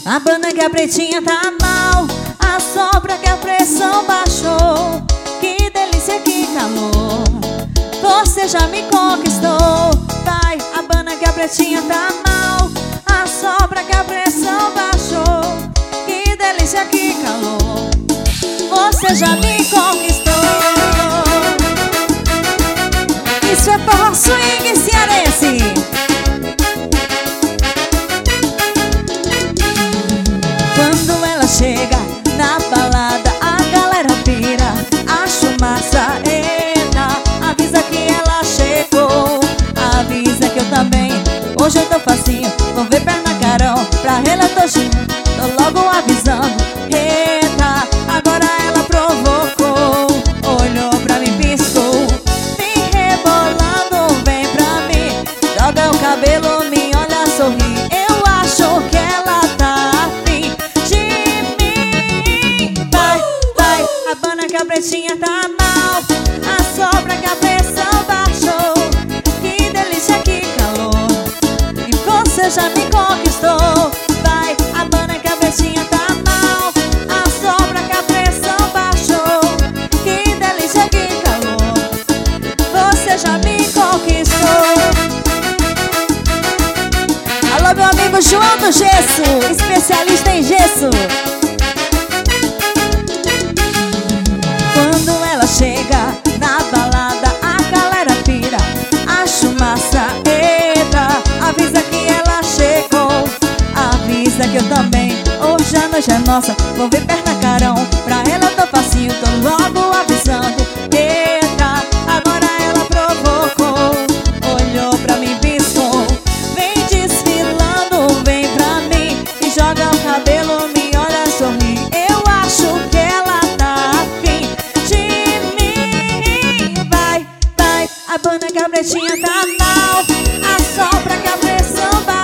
Abana que a pretinha tá mal, assopra que a pressão baixou. Que delícia, que calor, você já me conquistou. Vai, abana que a pretinha tá mal, assopra que a pressão baixou. Que delícia, que calor, você já me conquistou. Isso é forró swing cearense. Quando ela chega na balada, a galera pira, acho massa, eita. Avisa que ela chegou, avisa que eu também. Hoje eu tô facinho, vou ver perna carão. Pra ela eu tô logo avisando, eita. Agora ela provocou, olhou pra mim, piscou. Me rebolando, vem pra mim, joga o cabelo, me olha, sorri. Eu acho que ela tá afim de mim. Vai, vai, abana que a pretinha tá mal, assopra que a pressão baixou. Que delícia, que calor, e você já me conquistou. Vai, abana que a pretinha tá mal, assopra que a pressão baixou. Que delícia, que calor, você já me conquistou. Alô, meu amigo João do Gesso, especialista em gesso. Quando ela chega na balada, a galera pira, acho massa, eita. Avisa que ela chegou, avisa que eu também. Hoje a noite é nossa, vou ver perna carão. Pra ela eu tô facinho, tô logo avisando, eita. Agora ela provocou, olhou pra mim, piscou. Vem desfilando, vem pra mim, e joga o cabelo, me olha, sorri. Eu acho que ela tá afim de mim. Vai, vai, abana que a pretinha tá mal, assopra que a pressão vai.